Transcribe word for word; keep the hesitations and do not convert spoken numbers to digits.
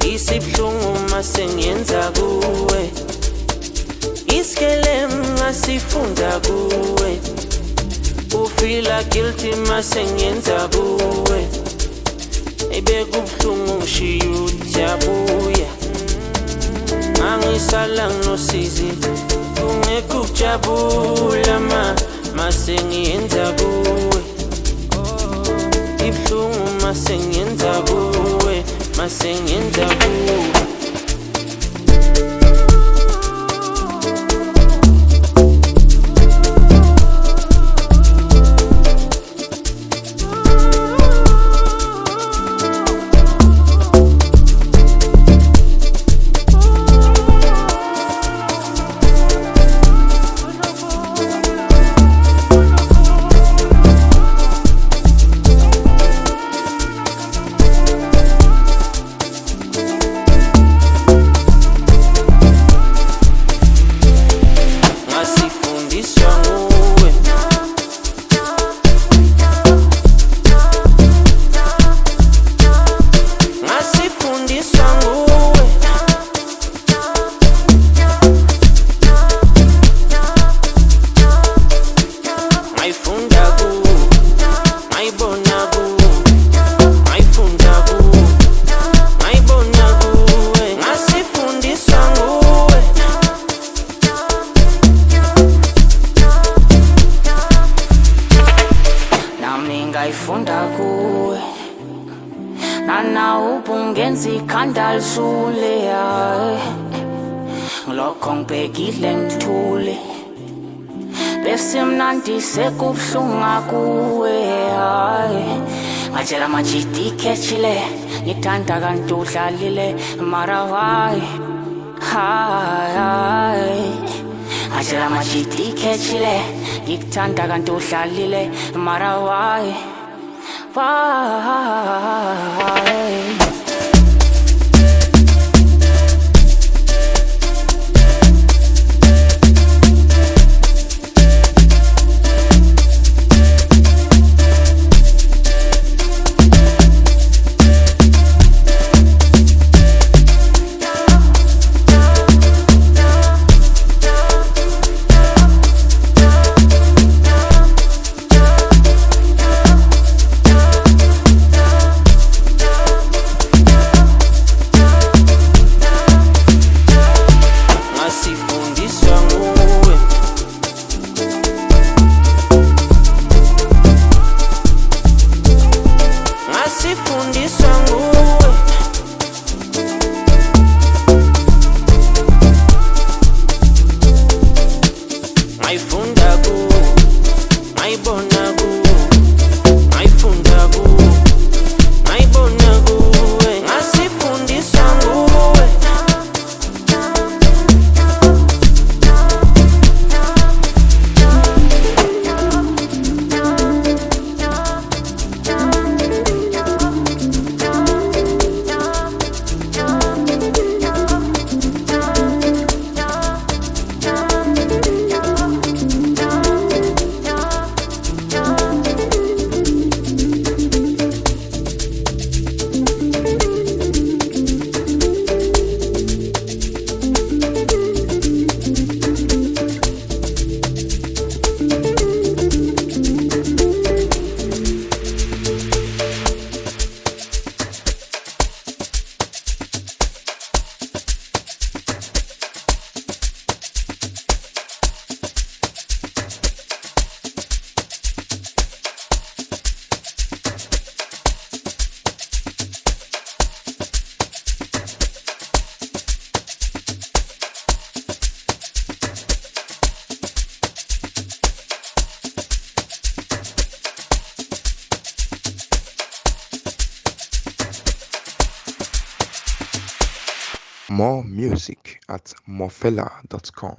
isibhlungu masengiyenza kuwe iskelem ngasifunda kuwe ufila guilty masengiyenza kuwe ebekubhlungu ngishiya ujabuya angisala nginosizi ungekho ukujabula ma masengiyenza kuwe ibhlungu masengiyenza kuwe masengiyenza kuwe ngayifunda kuwe nana ubungenza ikhanda lisule ngilokho ngibhekile ngithule bese mnandi sekubhlunga kuwe ngajela majidi ikhethile ngithanda kanti udlalile mara why hi ngajela majidi ikhethile ngikuthanda kanti udlalile mara why why More music at morfella dot com.